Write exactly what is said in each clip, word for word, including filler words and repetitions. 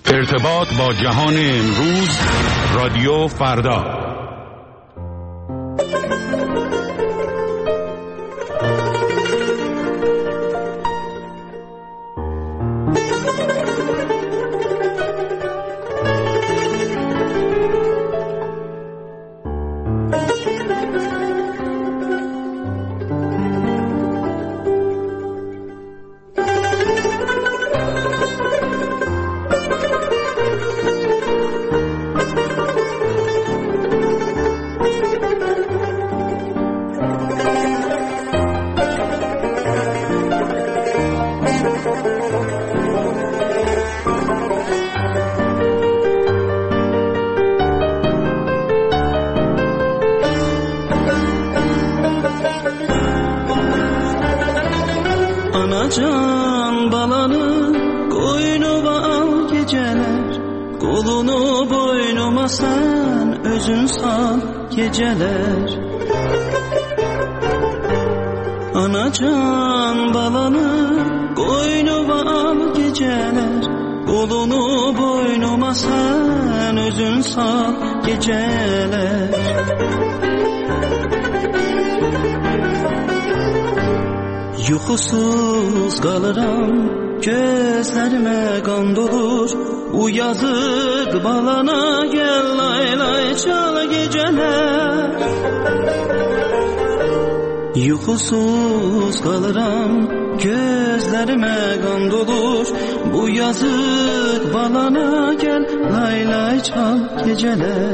ارتباط با جهان امروز، رادیو فردا. Anacan balanı koynuma al geceler, kolunu boynuma sen özün sal geceler. Anacan balanı koynuma al geceler, kolunu boynuma sen özün sal geceler. Yuxusuz qalıram, gözlərimə qan dolur. Bu yazıq balana gəl lay lay çal gecələr. Yuxusuz qalıram, gözlərimə qan dolur. Bu yazıq balana gəl lay lay çal gecələr.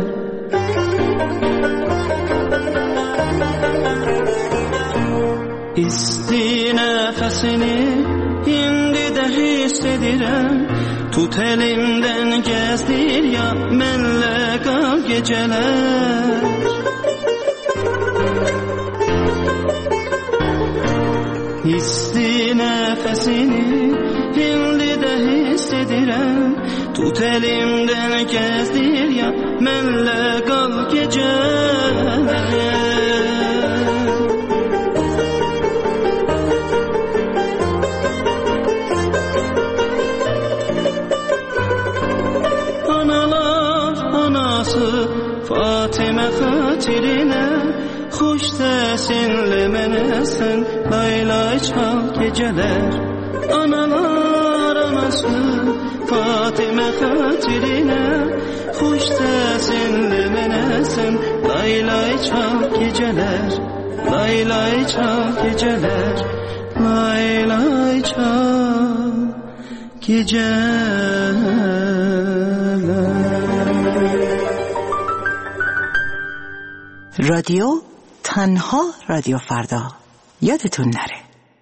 İsti nəfəsini indi də hiss edirəm. Tut elimdən gəzdir ya mənlə qal gecələr. İsti nəfəsini indi də hiss edirəm. Tut elimdən gəzdir ya mənlə qal gecələr. Fatimə xatirinə xoş səsinlə mənə sən lay lay çal gecələr. Analar anası Fatimə xatirinə xoş səsinlə mənə sən lay lay çal gecələr. Lay lay çal gecələr. Lay lay çal gecələr. رادیو تنها رادیو فردا، یادتون نره.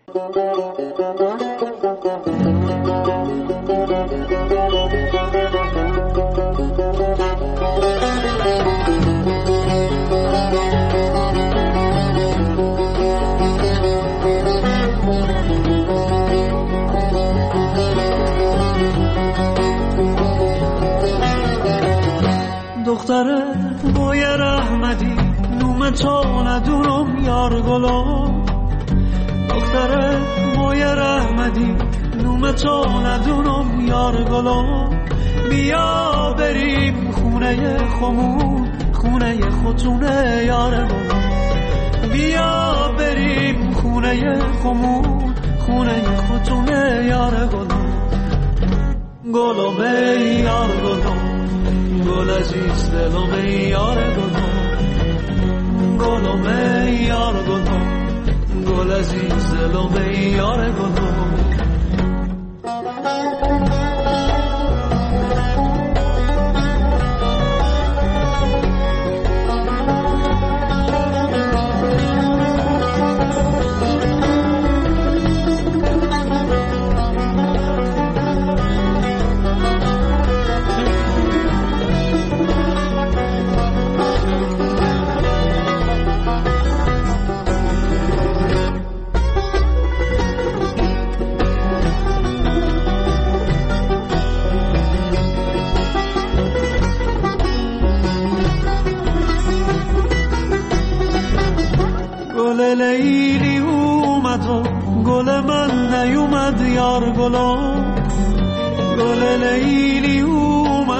دختره باید رحمتی نوم تو ندونم یار گلم. دختره باید رحمتی نوم تو ندونم یار گلم. بیا بریم خونه خمون، خونه خودتونه یار گلم. بیا بریم خونه خمون، خونه خودتونه یار گلم. گلم ای یار گلم، گل عزیز دلم ای یار گلم. گلم ای یار گلم، گل عزیز دلم ای یار گلم. لیلی اومد و گل من نیومد یار گلم. گل لیلی اومد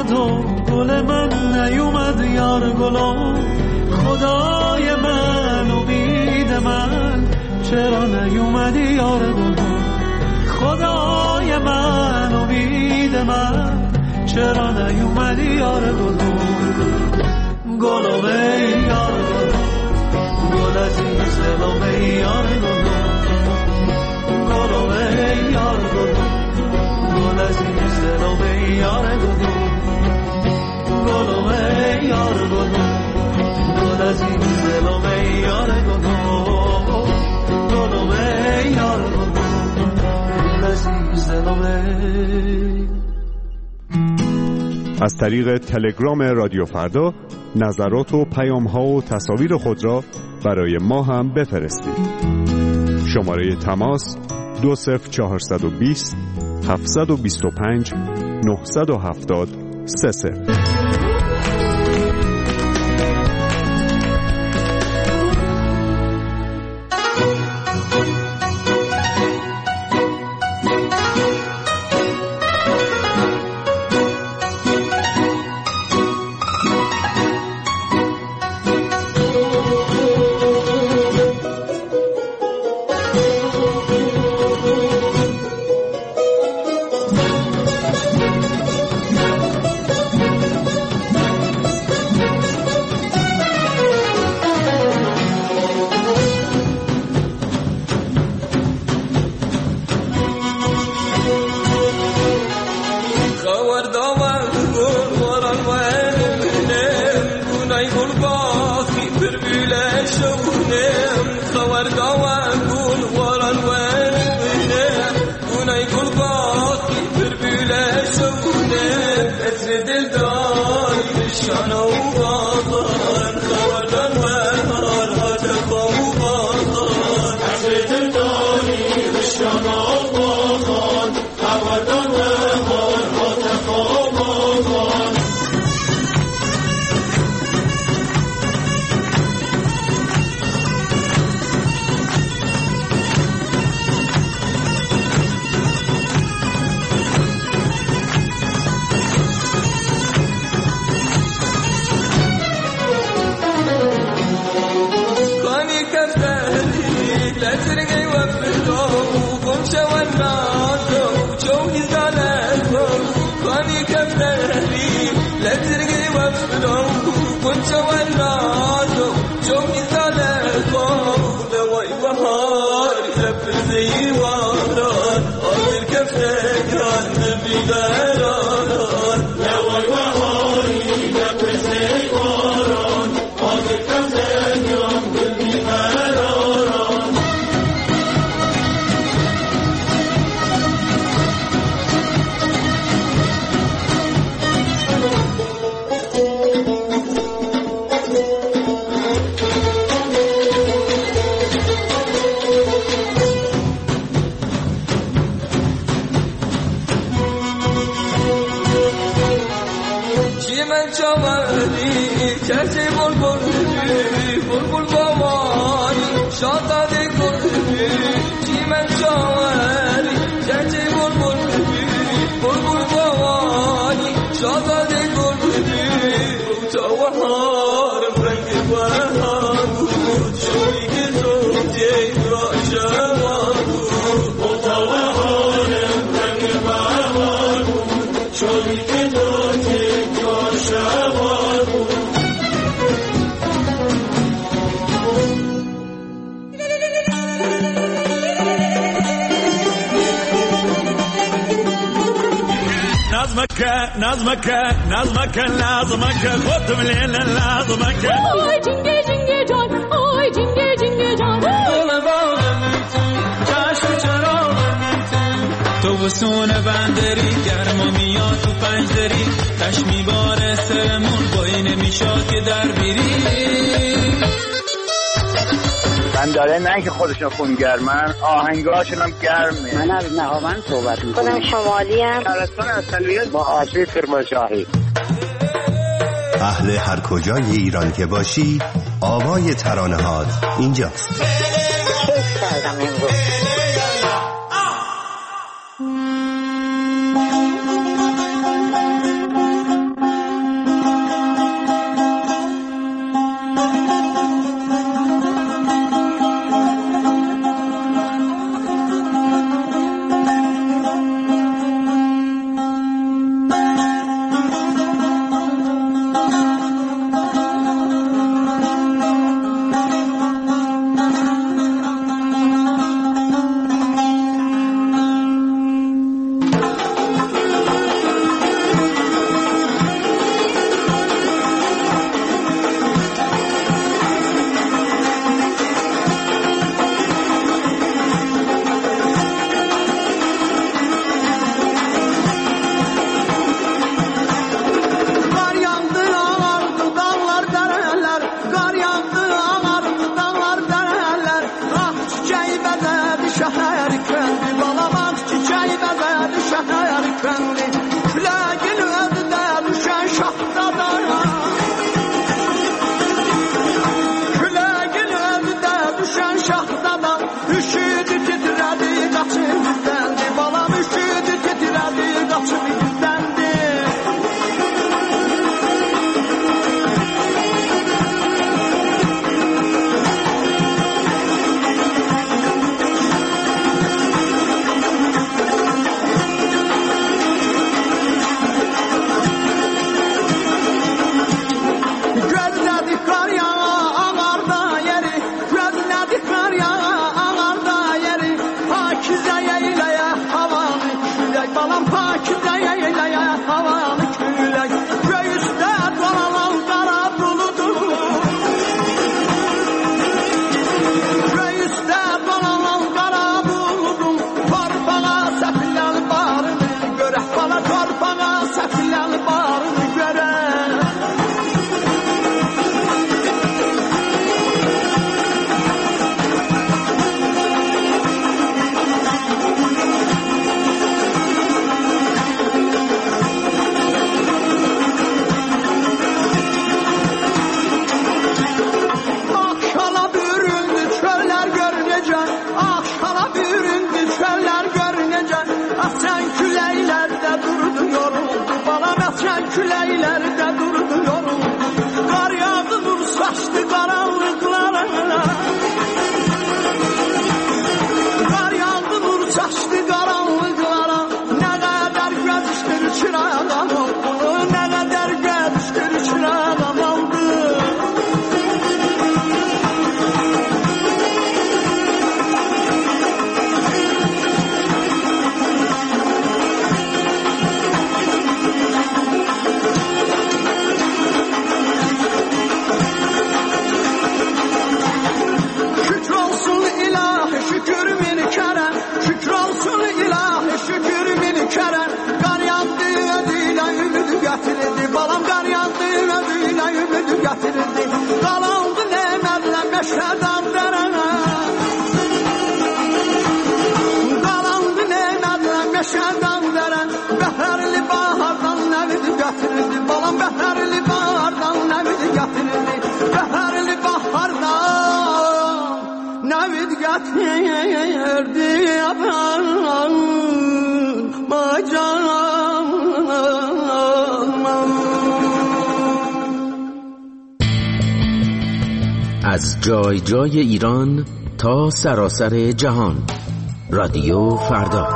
اومد و گل من نیومد یار گلم. خدای من امید من چرا نیومدی یار گلم. خدای من امید من چرا نیومدی یار گلم. گلم ای یار گلم گل عزیز دلم ای یار گلم. گلم ای یار گلم گل عزیز دلم ای یار گلم. گلم ای یار گلم گل عزیز دلم ای یار گلم. گلم ای یار گلم گل عزیز دلم ای. از طریق تلگرام رادیو فردا نظرات و پیام‌ها و تصاویر خود را برای ما هم بفرستید. شماره تماس دو صفر چهارصد و بیست هفتصد و بیست و پنج نهصد و هفتاد سه صفر. نظمك نظمك لازمك خد من الليل لازمك اوه جنگه جنگه جان اوه جنگه جنگه جان دل باغم چشم چراغم تو وسون بندری گرما میاد تو پنجدری تش میباره سرمون بایی نمیشاد که در بیری من داره نه که خودشون خونگرمن آهنگاشون هم گرمه. من از نهاوند صحبت میکنم. خودم شمالی هم شهرستان اصلیت با آشوی کرمانشاهی. اهل هر کجای ایران که باشی آوای ترانه هات اینجاست. کیف کردم امروز. küləklərdə durdu yolum. Qar yağdı, nur saçdı qaranlıqlara. Qar yağdı, nur saçdı qaranlıqlara. Nə qədər gəzişdir çırağam oldu, nə qədər gəzişdir çırağam oldu. Qalandı nəmərlə məşədən dərənə. Qalandı nəmərlə məşədən dərən. Bəhərli bahardan nəvidi gətirirdi. Balam bəhərli bahardan nəvidi gətirirdi. Bəhərli bahardan nəvidi gətirirdi. Aman macan. از جای جای ایران تا سراسر جهان. رادیو فردا.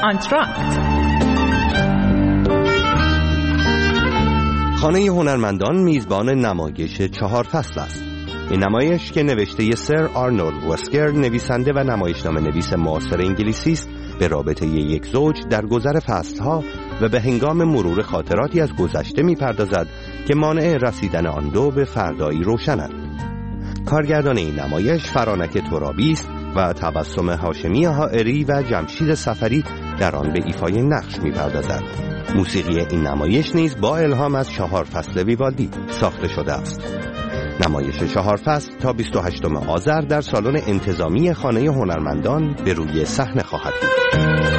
انتراکت. خانه هنرمندان میزبان نمایش چهار فصل است. این نمایش که نوشته سر آرنولد وسکر، نویسنده و نمایشنامه نویس معاصر انگلیسی است، به رابطه یک زوج در گذر فصلها و به هنگام مرور خاطراتی از گذشته می‌پردازد که مانع رسیدن آن دو به فردایی روشنند. کارگردان این نمایش فرانک ترابی است و تبسم هاشمی حائری و جمشید سفری در آن به ایفای نقش می‌پردازند. موسیقی این نمایش نیز با الهام از چهار فصل ویوالدی ساخته شده است. نمایش چهار فصل تا بیست و هشتم آذر در سالن انتظامی خانه هنرمندان به روی صحنه خواهد بود.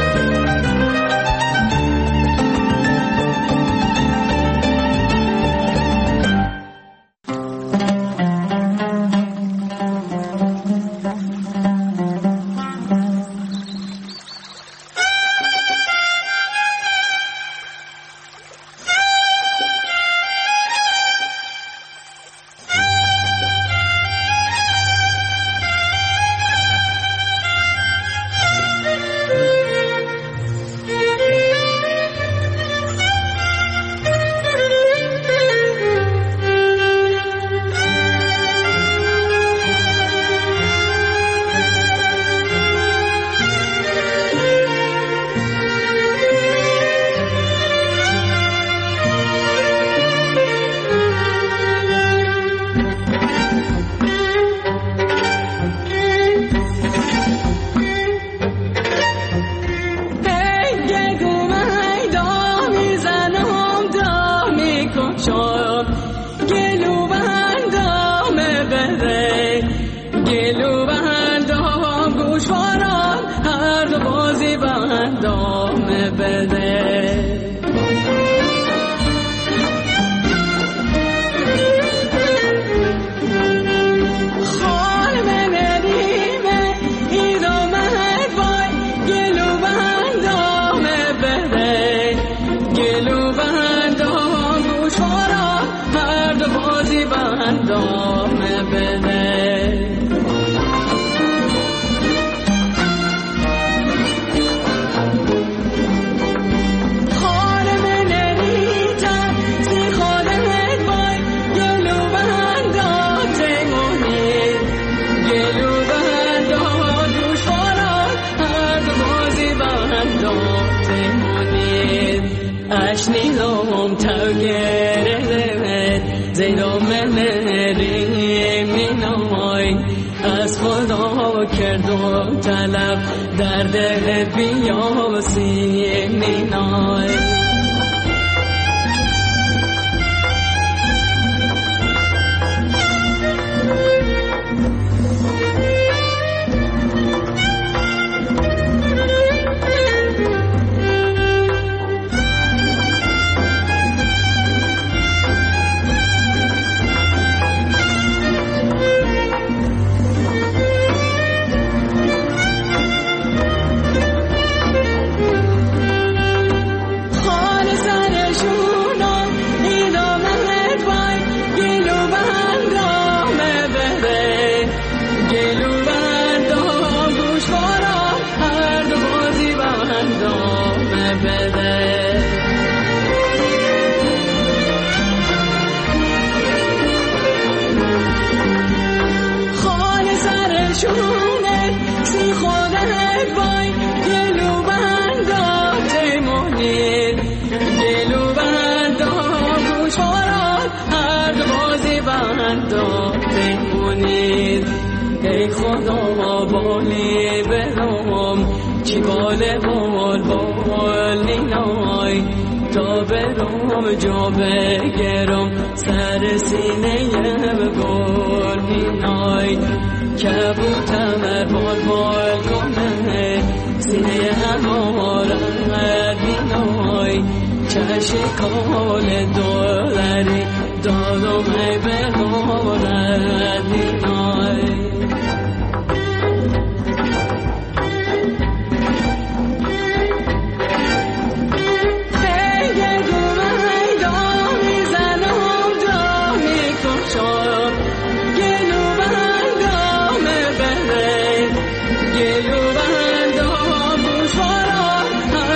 گلو بندام گوش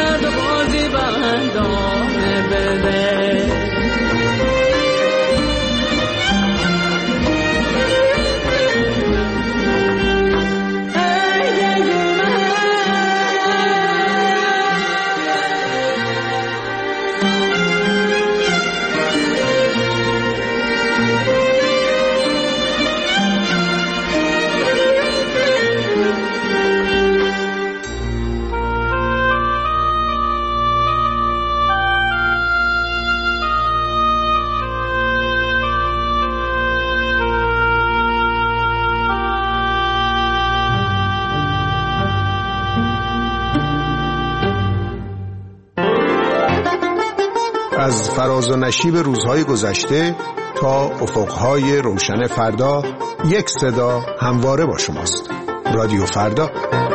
از فراز و نشیب روزهای گذشته تا افقهای روشن فردا، یک صدا همواره با شماست. رادیو فردا.